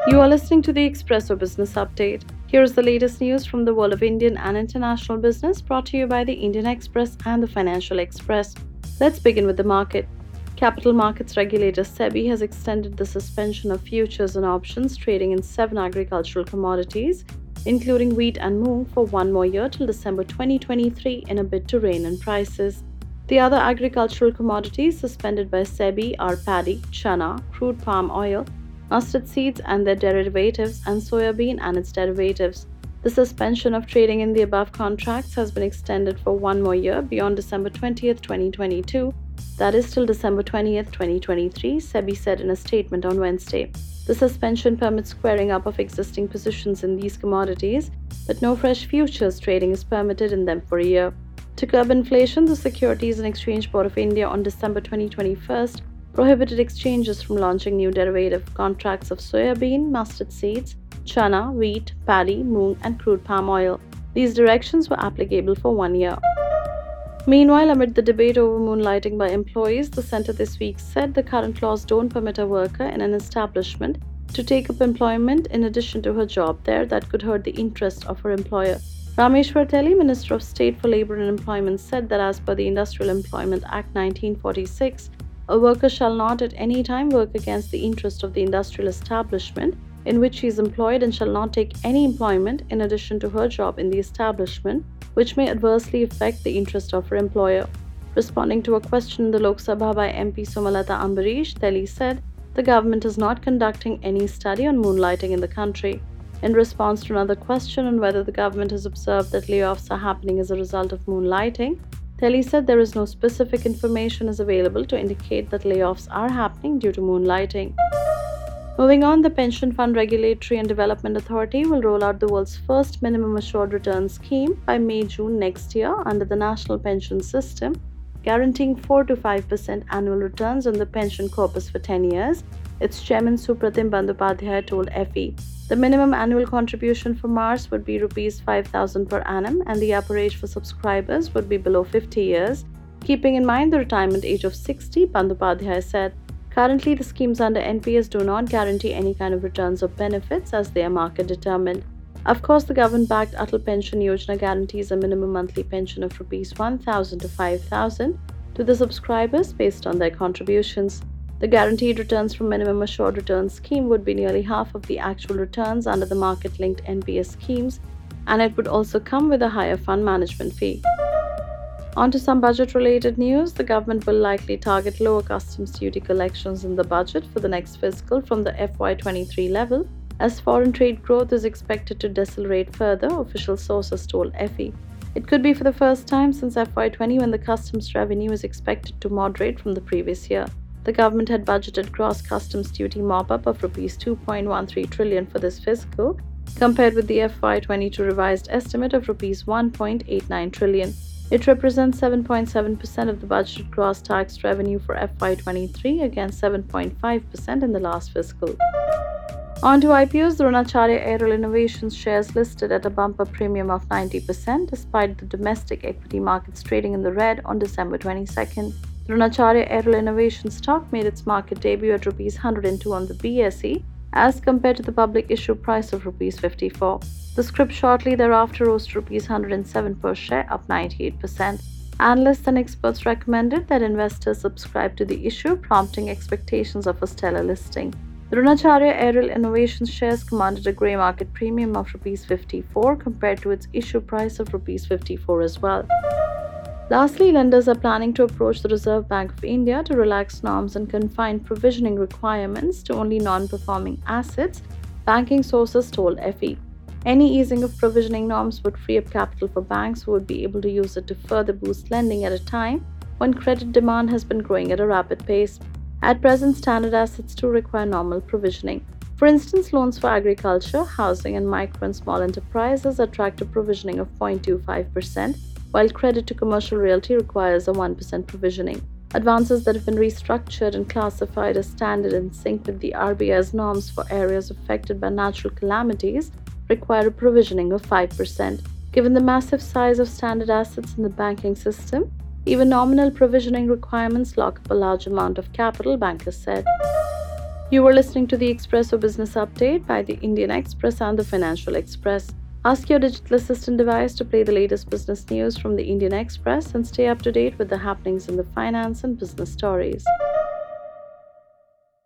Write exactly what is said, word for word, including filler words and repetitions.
You are listening to the Expresso Business Update. Here's the latest news from the world of Indian and international business brought to you by the Indian Express and the Financial Express. Let's begin with the market. Capital markets regulator SEBI has extended the suspension of futures and options trading in seven agricultural commodities, including wheat and moong, for one more year till December twenty twenty-three in a bid to rein in prices. The other agricultural commodities suspended by SEBI are paddy, chana, crude palm oil, mustard seeds and their derivatives, and soybean and its derivatives. The suspension of trading in the above contracts has been extended for one more year beyond December twentieth, twenty twenty-two, that is till December twentieth, twenty twenty-three, SEBI said in a statement on Wednesday. The suspension permits squaring up of existing positions in these commodities, but no fresh futures trading is permitted in them for a year. To curb inflation, the Securities and Exchange Board of India on December twenty twenty-one prohibited exchanges from launching new derivative contracts of soybean, mustard seeds, chana, wheat, paddy, moong, and crude palm oil. These directions were applicable for one year. Meanwhile, amid the debate over moonlighting by employees, the centre this week said the current laws don't permit a worker in an establishment to take up employment in addition to her job there that could hurt the interest of her employer. Rameshwar Telly, Minister of State for Labour and Employment, said that as per the Industrial Employment Act nineteen forty-six, a worker shall not at any time work against the interest of the industrial establishment in which she is employed and shall not take any employment in addition to her job in the establishment which may adversely affect the interest of her employer. Responding to a question in the Lok Sabha by M P Somalata Ambarish, Telly said the government is not conducting any study on moonlighting in the country. In response to another question on whether the government has observed that layoffs are happening as a result of moonlighting, Telly said there is no specific information is available to indicate that layoffs are happening due to moonlighting. Moving on, the Pension Fund Regulatory and Development Authority will roll out the world's first minimum assured return scheme by May-June next year under the National Pension System, guaranteeing four to five percent annual returns on the pension corpus for ten years, its chairman Supratim Bandyopadhyay told F E. The minimum annual contribution for Mars would be rupees five thousand per annum, and the upper age for subscribers would be below fifty years, keeping in mind the retirement age of sixty, Bandyopadhyay said. Currently, the schemes under N P S do not guarantee any kind of returns or benefits as they are market determined. Of course, the government-backed Atal Pension Yojana guarantees a minimum monthly pension of rupees one thousand to five thousand to the subscribers based on their contributions. The guaranteed returns from minimum assured return scheme would be nearly half of the actual returns under the market-linked N P S schemes, and it would also come with a higher fund management fee. On to some budget-related news. The government will likely target lower customs duty collections in the budget for the next fiscal from the F Y twenty-three level, as foreign trade growth is expected to decelerate further, official sources told F E. It could be for the first time since F Y twenty when the customs revenue is expected to moderate from the previous year. The government had budgeted gross customs duty mop-up of rupees two point one three trillion for this fiscal, compared with the F Y twenty-two revised estimate of rupees one point eight nine trillion. It represents seven point seven percent of the budgeted gross tax revenue for F Y twenty-three against seven point five percent in the last fiscal. On to I P Os, the Dronacharya Aerial Innovations shares listed at a bumper premium of ninety percent despite the domestic equity markets trading in the red on December twenty-second. Dronacharya Aerial Innovations stock made its market debut at rupees one hundred two on the B S E as compared to the public issue price of rupees fifty-four. The scrip shortly thereafter rose to rupees one hundred seven per share, up ninety-eight percent. Analysts and experts recommended that investors subscribe to the issue, prompting expectations of a stellar listing. The Dronacharya Aerial Innovations shares commanded a grey market premium of rupees fifty-four compared to its issue price of rupees fifty-four as well. Lastly, lenders are planning to approach the Reserve Bank of India to relax norms and confine provisioning requirements to only non-performing assets, banking sources told F E. Any easing of provisioning norms would free up capital for banks who would be able to use it to further boost lending at a time when credit demand has been growing at a rapid pace. At present, standard assets too require normal provisioning. For instance, loans for agriculture, housing, and micro and small enterprises attract a provisioning of zero point two five percent, while credit to commercial realty requires a one percent provisioning. Advances that have been restructured and classified as standard in sync with the R B I's norms for areas affected by natural calamities require a provisioning of five percent. Given the massive size of standard assets in the banking system, even nominal provisioning requirements lock up a large amount of capital, bankers said. You were listening to the Expresso Business Update by the Indian Express and the Financial Express. Ask your digital assistant device to play the latest business news from the Indian Express and stay up to date with the happenings in the finance and business stories.